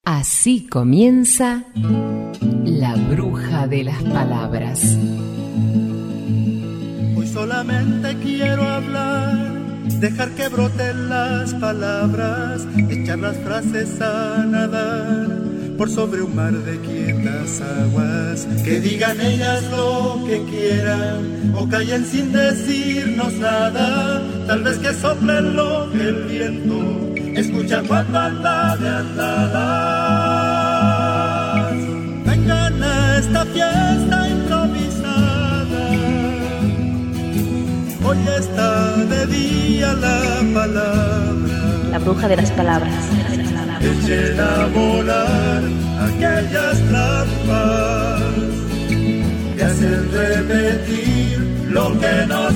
Así comienza La Bruja de las Palabras. Hoy solamente quiero hablar, dejar que broten las palabras, echar las frases a nadar por sobre un mar de quietas aguas. Que digan ellas lo que quieran o callen sin decirnos nada. Tal vez que soplen lo que el viento escucha cuando anda de andadas. Vengan a esta fiesta improvisada. Hoy está de día la palabra, la bruja de las palabras. Echen a volar aquellas trampas que hacen repetir lo que nos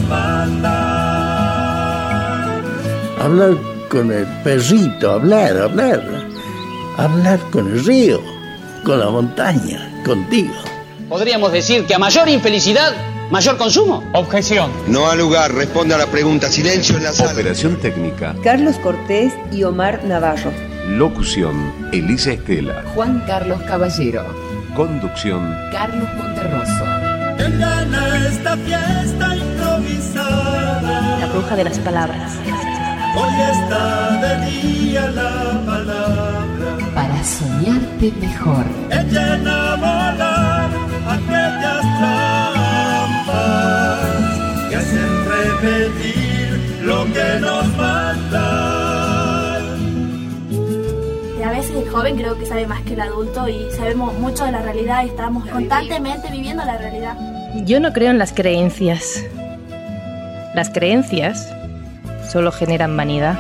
mandan. Hablar con el perrito, hablar con el río, con la montaña, contigo. Podríamos decir que a mayor infelicidad, mayor consumo. Objeción. No ha lugar, responde a la pregunta. Silencio en la sala. Operación técnica. Carlos Cortés y Omar Navarro. Locución, Elisa Estela. Juan Carlos Caballero. Conducción, Carlos Monterroso. Vengan a esta fiesta improvisada. La bruja de las palabras. Hoy está de día la palabra. Para soñarte mejor. Echen a volar aquellas trampas que hacen repetir lo que nos mandan. A veces el joven creo que sabe más que el adulto y sabemos mucho de la realidad y estamos constantemente viviendo la realidad. Yo no creo en las creencias. Las creencias solo generan vanidad.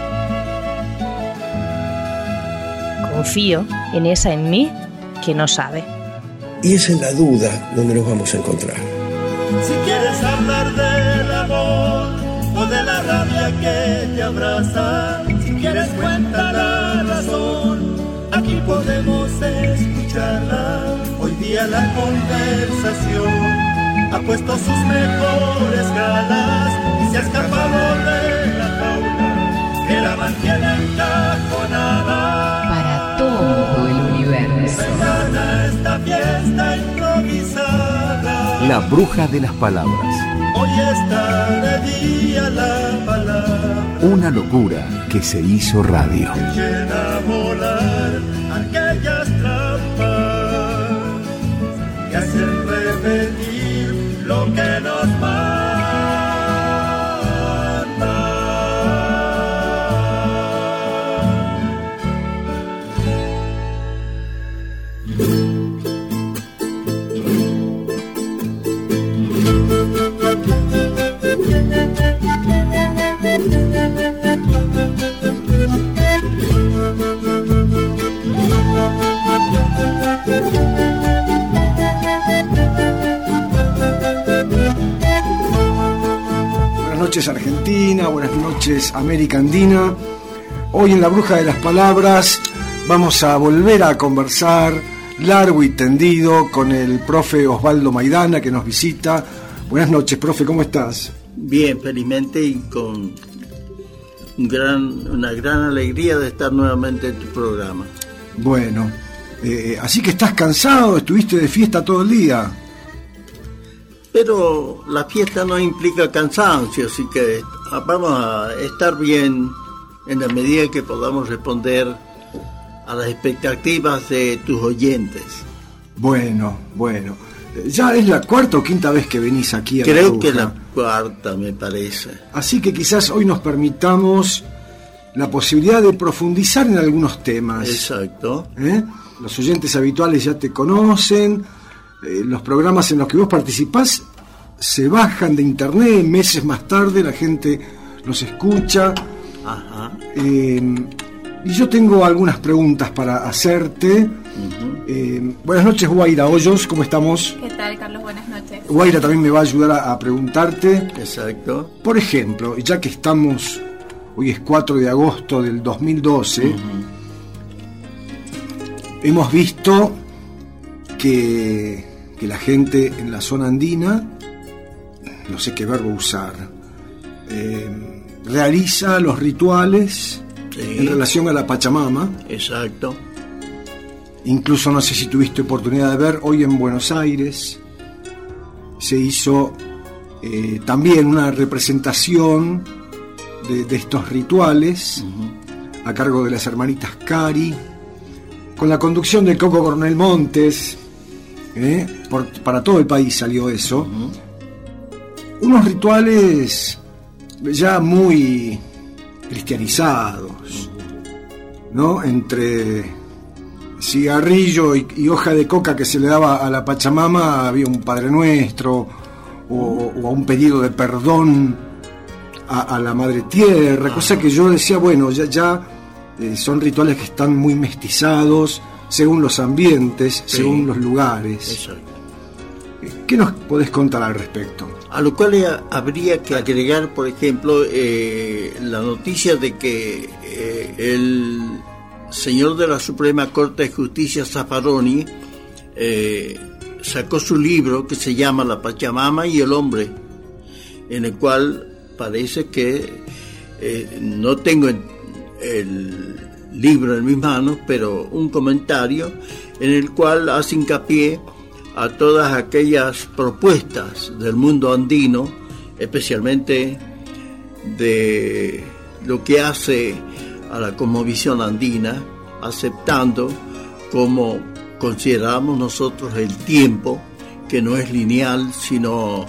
Confío en esa en mí que no sabe. Y es en la duda donde nos vamos a encontrar. Si quieres hablar del amor o de la rabia que te abraza, si quieres cuenta la razón, aquí podemos escucharla. Hoy día la conversación ha puesto sus mejores galas y se ha escapado de la jaula que la mantiene encajonada. Para todo el universo. Vengan a esta fiesta improvisada. La bruja de las palabras. Hoy está de día la palabra. Una locura que se hizo radio. Echen a volar aquellas trampas que hacen repetir lo que nos manda. Buenas noches Argentina, buenas noches América Andina. Hoy en La Bruja de las Palabras vamos a volver a conversar largo y tendido con el profe Osvaldo Maidana que nos visita. Buenas noches, profe, ¿cómo estás? Bien, felizmente y con una gran alegría de estar nuevamente en tu programa. Bueno, así que estás cansado, estuviste de fiesta todo el día. Pero la fiesta no implica cansancio, así que vamos a estar bien en la medida que podamos responder a las expectativas de tus oyentes. Bueno. Ya es la cuarta o quinta vez que venís aquí a La Bruja. Creo que la cuarta, me parece. Así que quizás hoy nos permitamos la posibilidad de profundizar en algunos temas. Exacto. Los oyentes habituales ya te conocen. Los programas en los que vos participás se bajan de internet, meses más tarde la gente los escucha. Ajá. Y yo tengo algunas preguntas para hacerte. Buenas noches, Guaira Hoyos, ¿cómo estamos? ¿Qué tal, Carlos? Buenas noches. Guaira también me va a ayudar a preguntarte. Exacto. Por ejemplo, ya que estamos, hoy es 4 de agosto del 2012, hemos visto que la gente en la zona andina, no sé qué verbo usar, realiza los rituales en relación a la Pachamama. Exacto. Incluso no sé si tuviste oportunidad de ver, hoy en Buenos Aires se hizo también una representación de estos rituales a cargo de las hermanitas Cari, con la conducción del Coco Coronel Montes. Para todo el país salió eso. Unos rituales ya muy cristianizados, ¿no? Entre cigarrillo y hoja de coca que se le daba a la Pachamama, había un Padre Nuestro o un pedido de perdón a la Madre Tierra, cosa que yo decía, bueno, ya son rituales que están muy mestizados según los ambientes, sí, según los lugares. Exacto. ¿Qué nos podés contar al respecto? A lo cual habría que agregar, por ejemplo, la noticia de que el señor de la Suprema Corte de Justicia, Zaffaroni, sacó su libro que se llama La Pachamama y el Hombre, en el cual parece que no tengo el libro en mis manos, pero un comentario en el cual hace hincapié a todas aquellas propuestas del mundo andino, especialmente de lo que hace a la cosmovisión andina, aceptando como consideramos nosotros el tiempo, que no es lineal, sino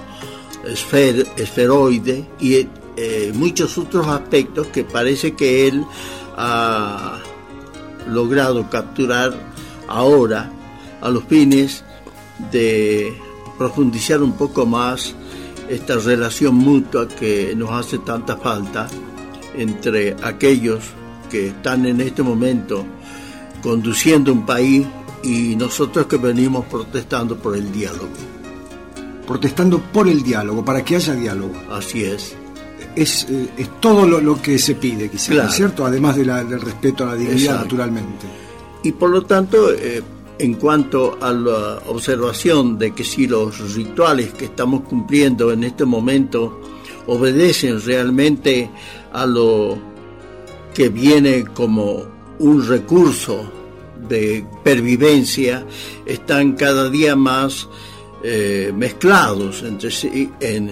esferoide, y muchos otros aspectos que parece que él ha logrado capturar ahora a los fines de profundizar un poco más esta relación mutua que nos hace tanta falta entre aquellos que están en este momento conduciendo un país y nosotros que venimos protestando por el diálogo. Protestando por el diálogo, para que haya diálogo. Así es. Es todo lo que se pide, quizás, claro, ¿no es cierto? Además del respeto a la dignidad, exacto, naturalmente. Y por lo tanto, en cuanto a la observación de que si los rituales que estamos cumpliendo en este momento obedecen realmente a lo que viene como un recurso de pervivencia, están cada día más mezclados entre sí,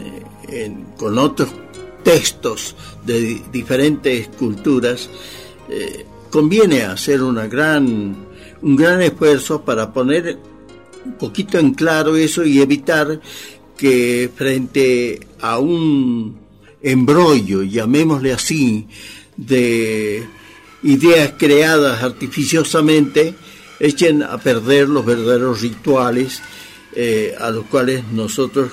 con otros textos de diferentes culturas. Conviene hacer un gran esfuerzo para poner un poquito en claro eso y evitar que frente a un embrollo, llamémosle así, de ideas creadas artificiosamente, echen a perder los verdaderos rituales a los cuales nosotros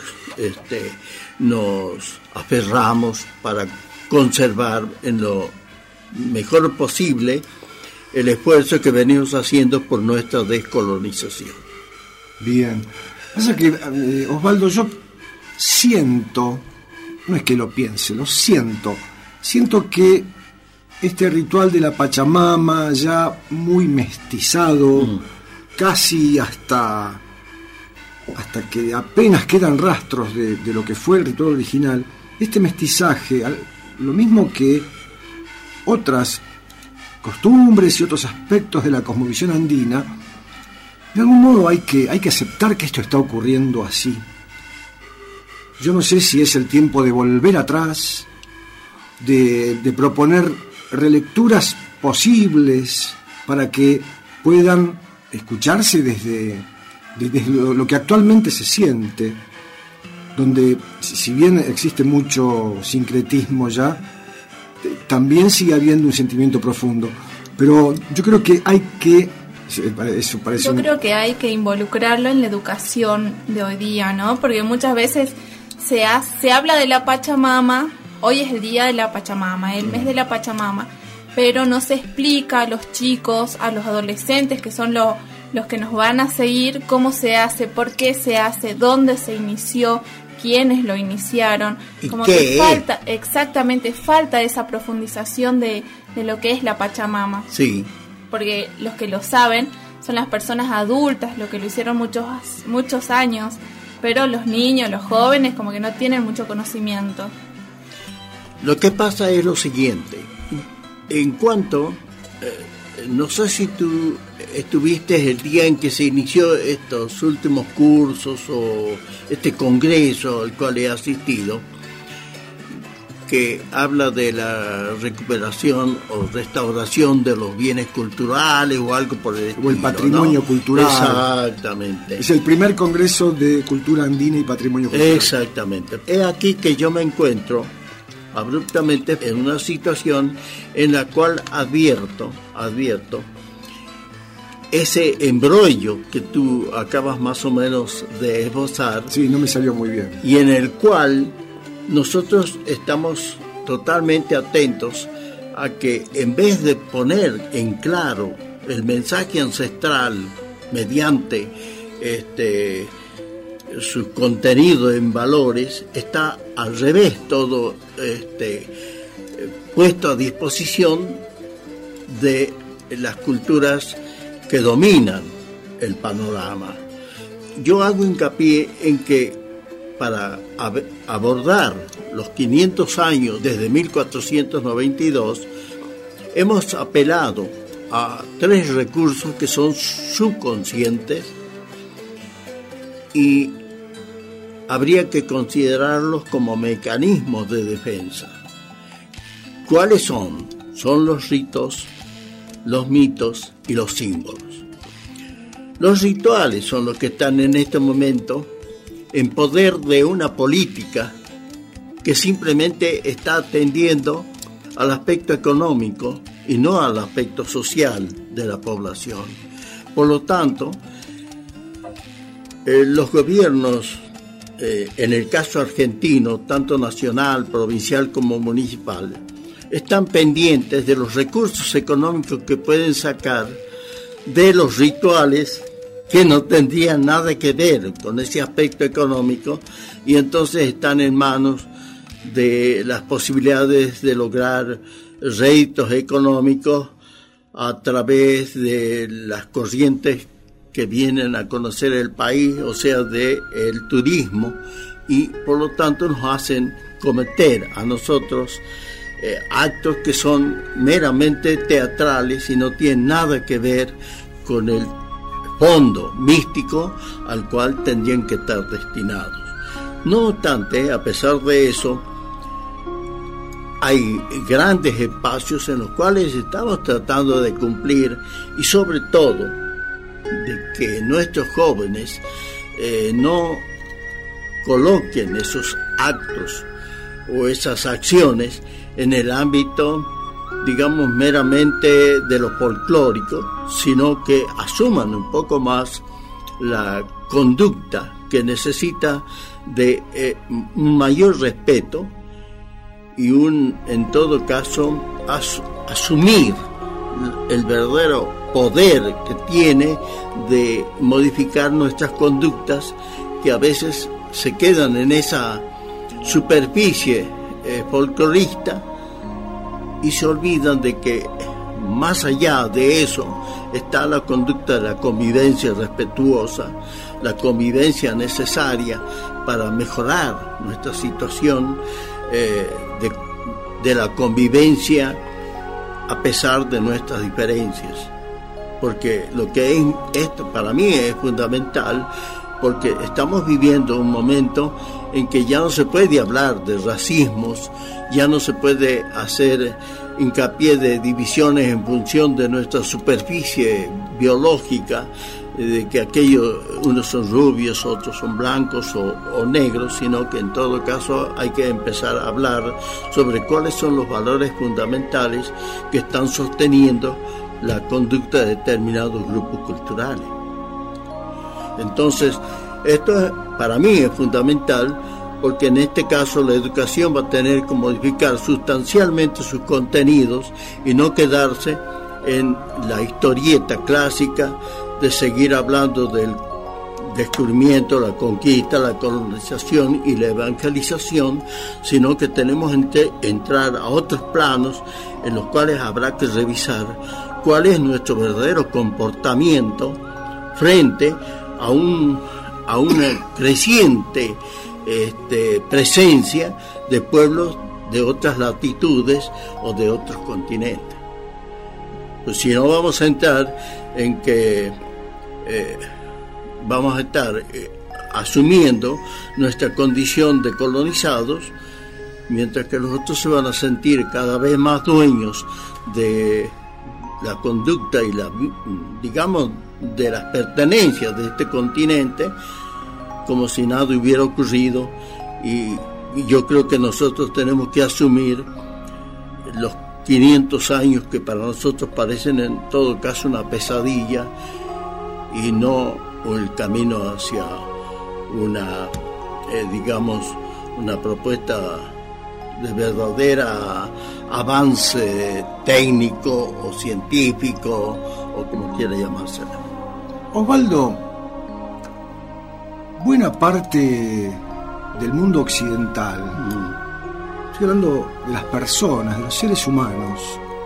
nos aferramos para conservar en lo mejor posible el esfuerzo que venimos haciendo por nuestra descolonización. Bien. Pasa que, Osvaldo, yo siento, no es que lo piense, lo siento que este ritual de la Pachamama, ya muy mestizado, casi hasta que apenas quedan rastros de lo que fue el ritual original, este mestizaje, lo mismo que otras costumbres y otros aspectos de la cosmovisión andina, de algún modo hay que aceptar que esto está ocurriendo así. Yo no sé si es el tiempo de volver atrás, de proponer relecturas posibles para que puedan escucharse desde lo que actualmente se siente, donde si bien existe mucho sincretismo ya, también sigue habiendo un sentimiento profundo. Pero yo creo que hay que... creo que hay que involucrarlo en la educación de hoy día, ¿no? Porque muchas veces se habla de la Pachamama, hoy es el día de la Pachamama, el mes de la Pachamama, pero no se explica a los chicos, a los adolescentes, que son los que nos van a seguir, cómo se hace, por qué se hace, dónde se inició, quiénes lo iniciaron. Como que falta esa profundización de lo que es la Pachamama. Sí. Porque los que lo saben son las personas adultas, los que lo hicieron muchos años, pero los niños, los jóvenes, como que no tienen mucho conocimiento. Lo que pasa es lo siguiente: en cuanto no sé si tú estuviste el día en que se inició estos últimos cursos o este congreso al cual he asistido, que habla de la recuperación o restauración de los bienes culturales o algo por el estilo, o el patrimonio, ¿no?, cultural. Exactamente. Es el primer congreso de cultura andina y patrimonio cultural. Exactamente. Es aquí que yo me encuentro abruptamente en una situación en la cual advierto ese embrollo que tú acabas más o menos de esbozar. Sí, no me salió muy bien. Y en el cual nosotros estamos totalmente atentos a que, en vez de poner en claro el mensaje ancestral mediante su contenido en valores, está al revés todo puesto a disposición de las culturas que dominan el panorama. Yo hago hincapié en que para abordar los 500 años desde 1492, hemos apelado a 3 recursos que son subconscientes y habría que considerarlos como mecanismos de defensa. ¿Cuáles son? Son los ritos, los mitos y los símbolos. Los rituales son los que están en este momento en poder de una política que simplemente está atendiendo al aspecto económico y no al aspecto social de la población. Por lo tanto, los gobiernos, en el caso argentino, tanto nacional, provincial como municipal, están pendientes de los recursos económicos que pueden sacar de los rituales que no tendrían nada que ver con ese aspecto económico, y entonces están en manos de las posibilidades de lograr réditos económicos a través de las corrientes que vienen a conocer el país, o sea, del turismo, y por lo tanto nos hacen cometer a nosotros actos que son meramente teatrales y no tienen nada que ver con el fondo místico al cual tendrían que estar destinados. No obstante, a pesar de eso, hay grandes espacios en los cuales estamos tratando de cumplir, y sobre todo de que nuestros jóvenes no coloquen esos actos o esas acciones en el ámbito, digamos, meramente de lo folclórico, sino que asuman un poco más la conducta que necesita de un mayor respeto y en todo caso, asumir el verdadero poder que tiene de modificar nuestras conductas, que a veces se quedan en esa superficie folclorista y se olvidan de que más allá de eso está la conducta de la convivencia respetuosa, la convivencia necesaria para mejorar nuestra situación de la convivencia a pesar de nuestras diferencias. Porque lo que es esto para mí es fundamental, porque estamos viviendo un momento en que ya no se puede hablar de racismos, ya no se puede hacer hincapié de divisiones en función de nuestra superficie biológica, de que unos son rubios, otros son blancos o negros, sino que en todo caso hay que empezar a hablar sobre cuáles son los valores fundamentales que están sosteniendo la conducta de determinados grupos culturales. Entonces, esto para mí es fundamental, porque en este caso la educación va a tener que modificar sustancialmente sus contenidos y no quedarse en la historieta clásica de seguir hablando del descubrimiento, la conquista, la colonización y la evangelización, sino que tenemos que entrar a otros planos en los cuales habrá que revisar cuál es nuestro verdadero comportamiento frente a una creciente presencia de pueblos de otras latitudes o de otros continentes. Pues si no vamos a entrar en que vamos a estar asumiendo nuestra condición de colonizados, mientras que los otros se van a sentir cada vez más dueños de la conducta y digamos, de las pertenencias de este continente, como si nada hubiera ocurrido. Y yo creo que nosotros tenemos que asumir los 500 años que para nosotros parecen en todo caso una pesadilla, y no el camino hacia una digamos, una propuesta de verdadera avance técnico o científico, o como quiera llamársela. Osvaldo, buena parte del mundo occidental, estoy hablando de las personas, de los seres humanos,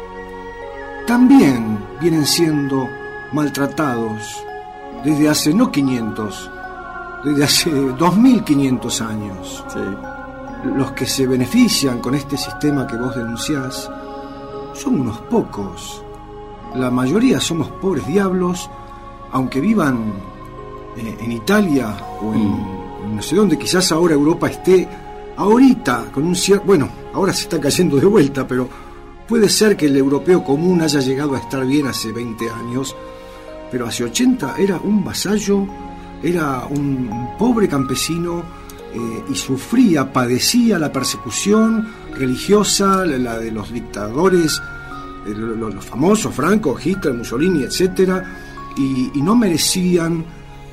también vienen siendo maltratados desde hace no 500, desde hace 2500 años. Sí. Los que se benefician con este sistema que vos denunciás son unos pocos. La mayoría somos pobres diablos, aunque vivan en Italia o en no sé dónde. Quizás ahora Europa esté ahorita con un cierto... Bueno, ahora se está cayendo de vuelta, pero puede ser que el europeo común haya llegado a estar bien hace 20 años, pero hace 80 era un vasallo, era un pobre campesino, y sufría, padecía la persecución religiosa, la de los dictadores, los famosos, Franco, Hitler, Mussolini, etcétera, y no merecían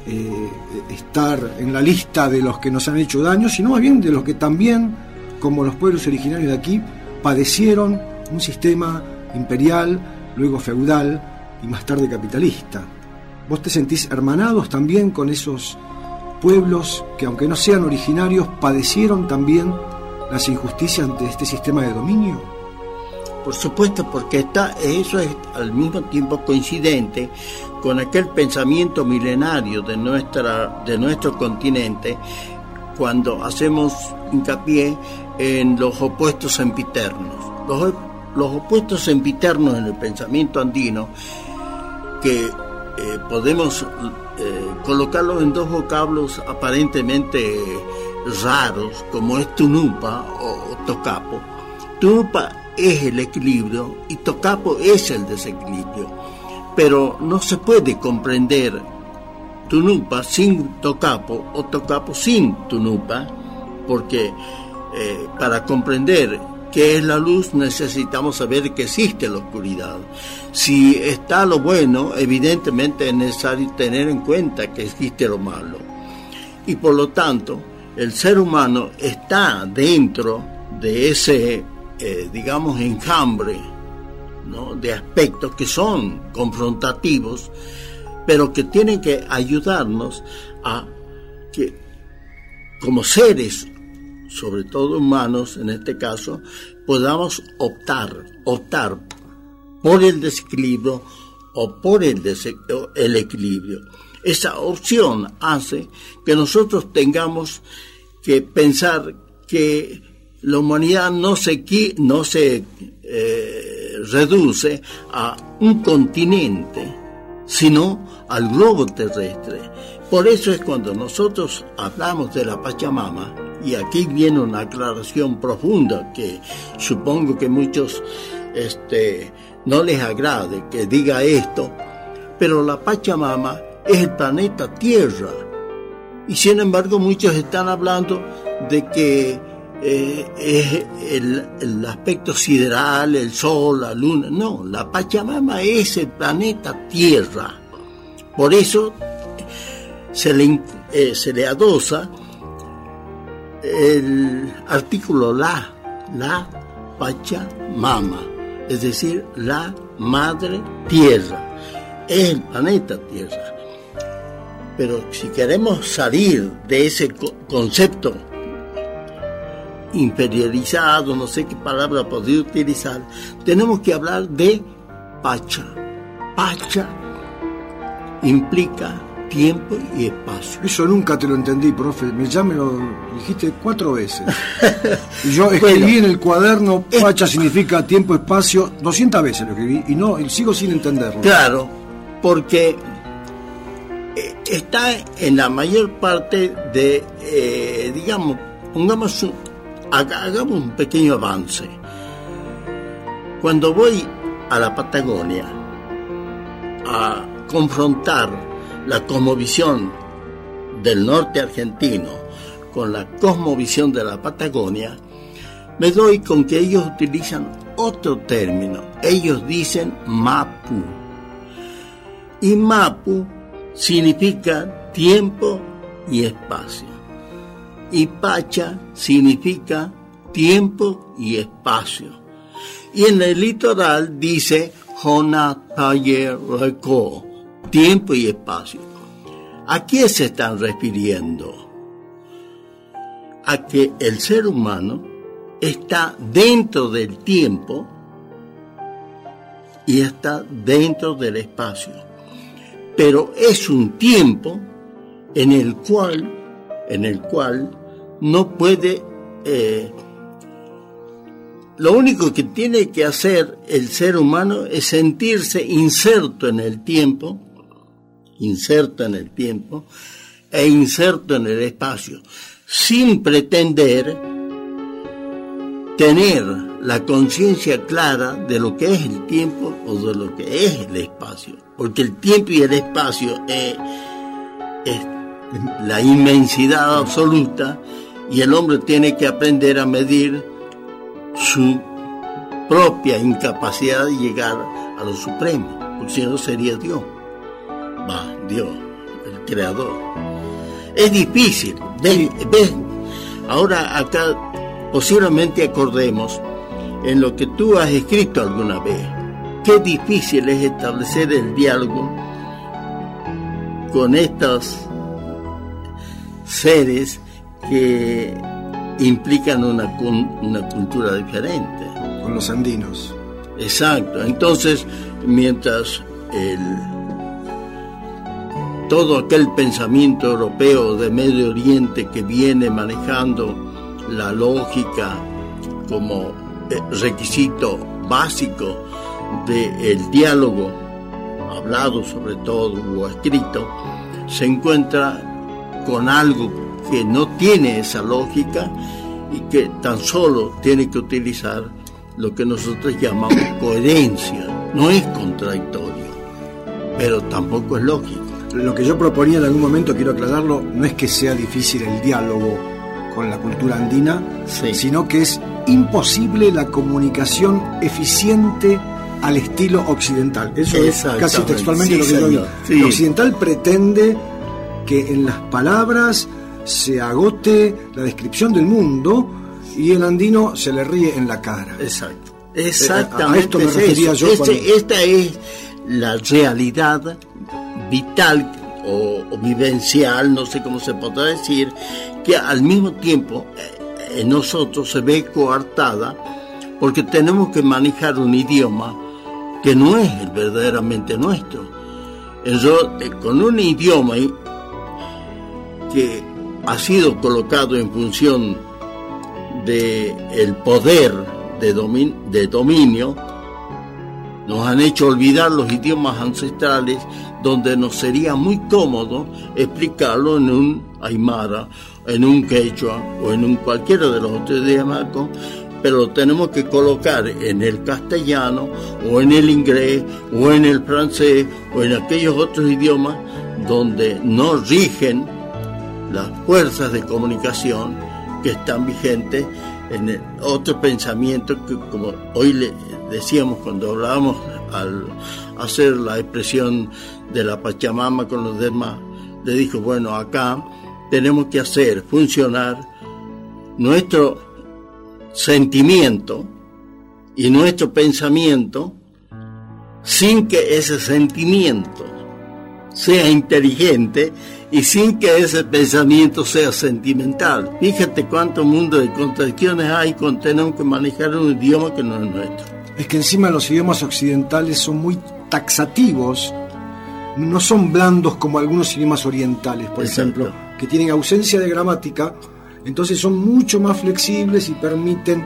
estar en la lista de los que nos han hecho daño, sino más bien de los que también, como los pueblos originarios de aquí, padecieron un sistema imperial, luego feudal y más tarde capitalista. ¿Vos te sentís hermanados también con esos pueblos que, aunque no sean originarios, padecieron también las injusticias de este sistema de dominio? Por supuesto, porque eso es al mismo tiempo coincidente con aquel pensamiento milenario de nuestro continente, cuando hacemos hincapié en los opuestos sempiternos. Los opuestos sempiternos en el pensamiento andino, que podemos colocarlos en dos vocablos aparentemente raros, como es Tunupa o Tocapo. Tunupa es el equilibrio y Tocapo es el desequilibrio, pero no se puede comprender Tunupa sin Tocapo o Tocapo sin Tunupa, porque para comprender qué es la luz necesitamos saber que existe la oscuridad. Si está lo bueno, evidentemente es necesario tener en cuenta que existe lo malo, y por lo tanto el ser humano está dentro de ese digamos enjambre, ¿no?, de aspectos que son confrontativos, pero que tienen que ayudarnos a que, como seres, sobre todo humanos en este caso, podamos optar por el desequilibrio o por el equilibrio. Esa opción hace que nosotros tengamos que pensar que la humanidad no se reduce a un continente, sino al globo terrestre. Por eso es cuando nosotros hablamos de la Pachamama, y aquí viene una aclaración profunda que supongo que muchos no les agrade que diga esto, pero la Pachamama es el planeta Tierra, y sin embargo muchos están hablando de que es el aspecto sideral, el sol, la luna. No, la Pachamama es el planeta Tierra. Por eso se le adosa el artículo la Pachamama, es decir, la Madre Tierra, es el planeta Tierra. Pero si queremos salir de ese concepto imperializado, no sé qué palabra podría utilizar, tenemos que hablar de Pacha. Pacha implica tiempo y espacio. Eso nunca te lo entendí, profe. Ya me lo dijiste 4 veces. Y yo escribí en el cuaderno, pacha significa tiempo, espacio, 200 veces lo escribí y sigo sin entenderlo. Claro, porque está en la mayor parte de, hagamos un pequeño avance. Cuando voy a la Patagonia a confrontar la cosmovisión del norte argentino con la cosmovisión de la Patagonia, me doy con que ellos utilizan otro término. Ellos dicen Mapu. Y Mapu significa tiempo y espacio. Y Pacha significa tiempo y espacio. Y en el litoral dice Honatayereko, tiempo y espacio. ¿A qué se están refiriendo? A que el ser humano está dentro del tiempo y está dentro del espacio. Pero es un tiempo en el cual no puede... lo único que tiene que hacer el ser humano es sentirse inserto en el tiempo e inserto en el espacio, sin pretender tener la conciencia clara de lo que es el tiempo o de lo que es el espacio, porque el tiempo y el espacio es la inmensidad absoluta, y el hombre tiene que aprender a medir su propia incapacidad de llegar a lo supremo, porque si no sería Dios, Dios, el creador. Es difícil, ¿ves? Ahora acá posiblemente acordemos en lo que tú has escrito alguna vez. Qué difícil es establecer el diálogo con estos seres que implican una cultura diferente. Con los andinos. Exacto. Entonces, mientras todo aquel pensamiento europeo de Medio Oriente que viene manejando la lógica como requisito básico del diálogo, hablado sobre todo o escrito, se encuentra con algo que no tiene esa lógica y que tan solo tiene que utilizar lo que nosotros llamamos coherencia. No es contradictorio, pero tampoco es lógico. Lo que yo proponía en algún momento, quiero aclararlo, no es que sea difícil el diálogo con la cultura andina, sí, sino que es imposible la comunicación eficiente al estilo occidental. Eso es casi textualmente lo que yo digo. Sí. El occidental pretende que en las palabras se agote la descripción del mundo y el andino se le ríe en la cara. Exacto. Exactamente. A esto me refería yo. Esta es la realidad vital o vivencial, no sé cómo se podrá decir, que al mismo tiempo en nosotros se ve coartada porque tenemos que manejar un idioma que no es el verdaderamente nuestro. Con un idioma que ha sido colocado en función de el poder de dominio, nos han hecho olvidar los idiomas ancestrales, donde nos sería muy cómodo explicarlo en un aymara, en un quechua o en cualquiera de los otros idiomas, pero lo tenemos que colocar en el castellano o en el inglés o en el francés o en aquellos otros idiomas donde no rigen las fuerzas de comunicación que están vigentes en el otro pensamiento que, como hoy le decíamos cuando hablábamos al hacer la expresión de la Pachamama con los demás, le dijo, bueno, acá tenemos que hacer funcionar nuestro sentimiento y nuestro pensamiento sin que ese sentimiento sea inteligente y sin que ese pensamiento sea sentimental. Fíjate cuánto mundo de contradicciones hay cuando tenemos que manejar un idioma que no es nuestro. Es que encima los idiomas occidentales son muy taxativos no son blandos como algunos idiomas orientales, por ejemplo, que tienen ausencia de gramática, entonces son mucho más flexibles y permiten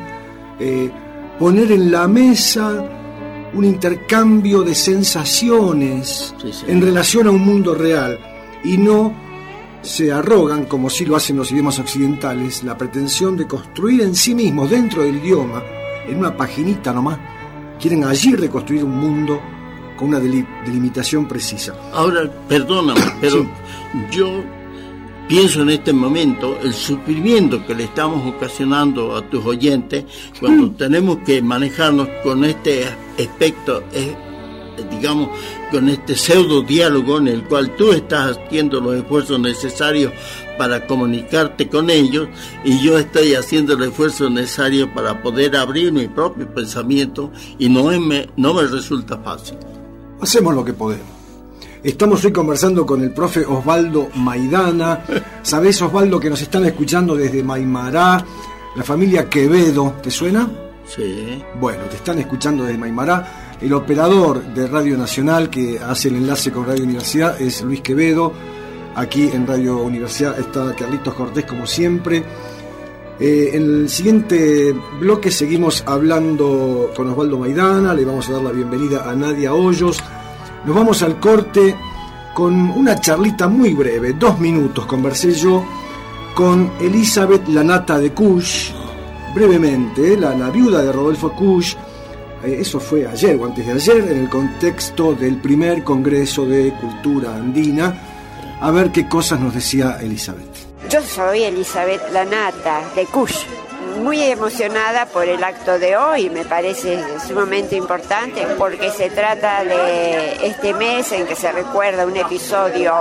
poner en la mesa un intercambio de sensaciones en relación a un mundo real, y no se arrogan, como sí lo hacen los idiomas occidentales, la pretensión de construir en sí mismos, dentro del idioma, en una paginita nomás, quieren allí reconstruir un mundo con una delimitación precisa. Ahora, perdóname, pero yo pienso en este momento el sufrimiento que le estamos ocasionando a tus oyentes cuando tenemos que manejarnos con este aspecto, digamos, con este pseudo diálogo en el cual tú estás haciendo los esfuerzos necesarios para comunicarte con ellos y yo estoy haciendo el esfuerzo necesario para poder abrir mi propio pensamiento, y no me resulta fácil. Hacemos lo que podemos. Estamos hoy conversando con el profe Osvaldo Maidana. ¿Sabés, Osvaldo, que nos están escuchando desde Maimará, la familia Quevedo? ¿Te suena? Sí. Bueno, te están escuchando desde Maimará. El operador de Radio Nacional que hace el enlace con Radio Universidad es Luis Quevedo. Aquí en Radio Universidad está Carlitos Cortés, como siempre. En el siguiente bloque seguimos hablando con Osvaldo Maidana. Le vamos a dar la bienvenida a Nadia Hoyos. Nos vamos al corte con una charlita muy breve, 2 minutos. Conversé yo con Elizabeth Lanata de Kusch, brevemente, la viuda de Rodolfo Kusch. Eso fue ayer o antes de ayer, en el contexto del primer Congreso de Cultura Andina. A ver qué cosas nos decía Elizabeth. Yo soy Elizabeth Lanata de Kusch, muy emocionada por el acto de hoy. Me parece sumamente importante porque se trata de este mes en que se recuerda un episodio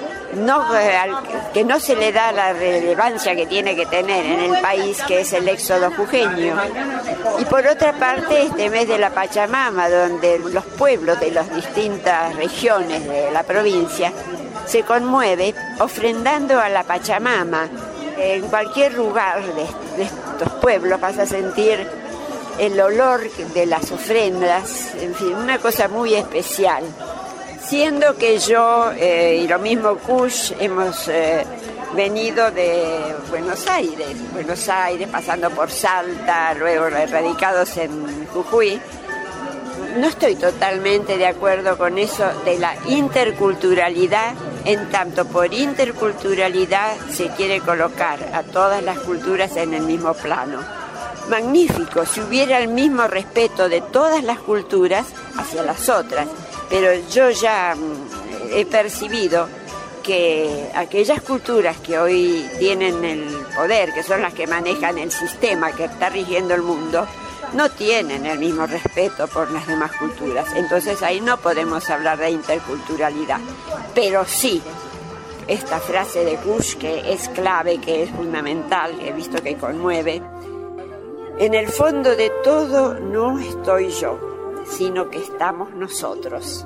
que no se le da la relevancia que tiene que tener en el país, que es el éxodo jujeño. Y por otra parte, este mes de la Pachamama, donde los pueblos de las distintas regiones de la provincia se conmueve ofrendando a la Pachamama. En cualquier lugar de estos pueblos vas a sentir el olor de las ofrendas, en fin, una cosa muy especial. Siendo que yo y lo mismo Kusch hemos venido de Buenos Aires, pasando por Salta, luego radicados en Jujuy, no estoy totalmente de acuerdo con eso de la interculturalidad, en tanto por interculturalidad se quiere colocar a todas las culturas en el mismo plano. Magnífico, si hubiera el mismo respeto de todas las culturas hacia las otras, pero yo ya he percibido que aquellas culturas que hoy tienen el poder, que son las que manejan el sistema que está rigiendo el mundo, no tienen el mismo respeto por las demás culturas. Entonces ahí no podemos hablar de interculturalidad. Pero sí, esta frase de Kusch, que es clave, que es fundamental, he visto que conmueve: en el fondo de todo no estoy yo, sino que estamos nosotros.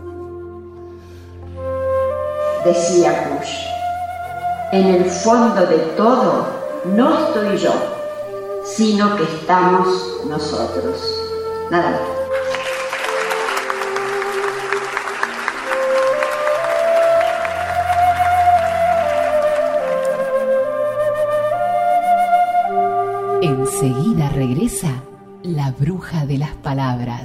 Decía Kusch, en el fondo de todo no estoy yo, sino que estamos nosotros. Nada más. Enseguida regresa la bruja de las palabras.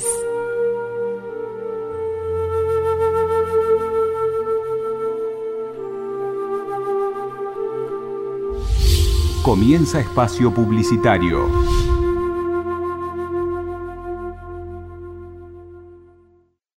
Comienza espacio publicitario.